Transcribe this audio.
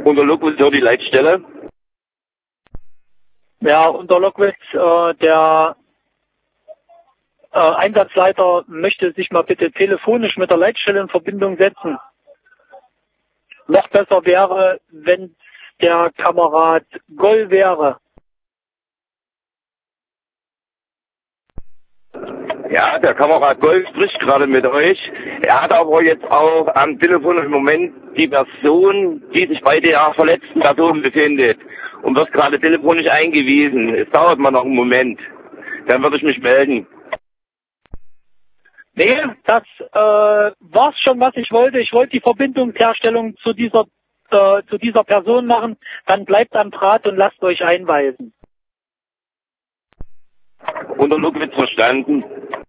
Unter Lockwitz die Leitstelle. Ja, unter Lockwitz, der Einsatzleiter möchte sich mal bitte telefonisch mit der Leitstelle in Verbindung setzen. Noch besser wäre, wenn der Kamerad Goll wäre. Ja, der Kamerad Goll spricht gerade mit euch. Er hat aber jetzt auch am Telefon im Moment die Person, die sich bei der verletzten Person befindet und wird gerade telefonisch eingewiesen. Es dauert mal noch einen Moment. Dann würde ich mich melden. Nee, das war's schon, was ich wollte. Ich wollte die Verbindungsherstellung zu dieser Person machen. Dann bleibt am Draht und lasst euch einweisen. Unter Lockwitz verstanden.